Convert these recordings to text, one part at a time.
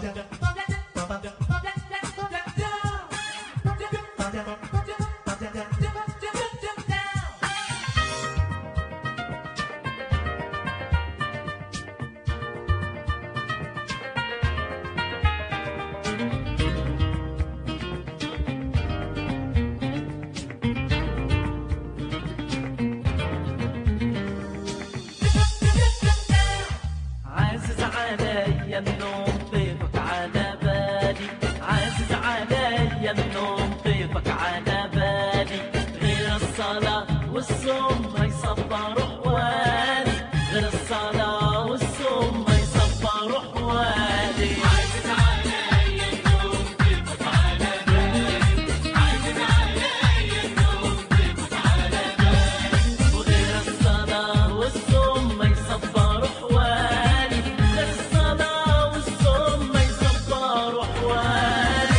النوم طيفك على بالي، عزيز علي النوم طيفك على بالي، غير الصلاة والصوم ما يصبر حوالي، غير الصلاة والصوم ما يصبر حوالي. عزيز علي النوم طيفك على بالي، عزيز علي النوم طيفك على بالي، وغير الصلاة والصوم ما يصبر حوالي، غير الصلاة والصوم ما يصبر حوالي.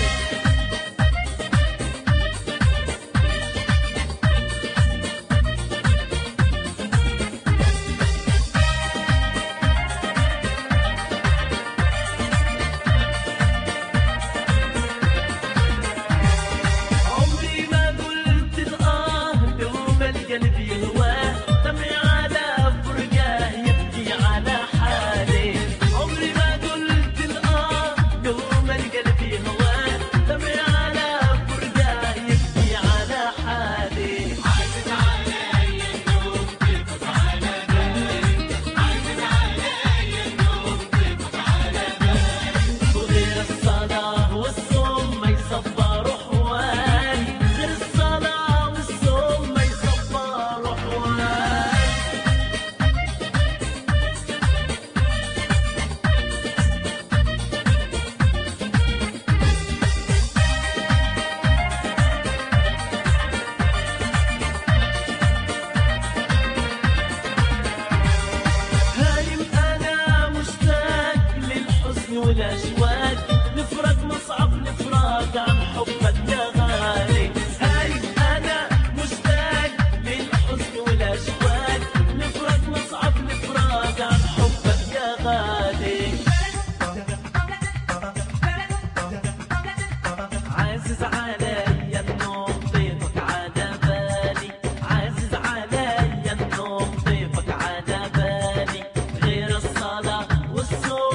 عمري ما قلت الآه يوم القلب يهواه، دمعي على فرقاه يبكي على حالي. عمري ما قلت الآه يوم القلب يهواه، دمعي على فرقاه يبكي على حالي. عزيز علي النوم طيفك على بالي، عزيز علي النوم طيفك على بالي، وغير الصلاة والصوم ما يصبر حوالي، غير الصلاة والصوم ما يصبر حوالي. هايم أنا مشتاق للحزن والأشواق، نفرق مصعب نفرق عن حبك يا غالي. هايم أنا مشتاق للحزن والأشواق، نفرق مصعب نفرق عن حبك يا غالي. عزيز علي النوم طيفك على بالي، عزيز علي النوم طيفك على بالي، غير الصلاة والصوم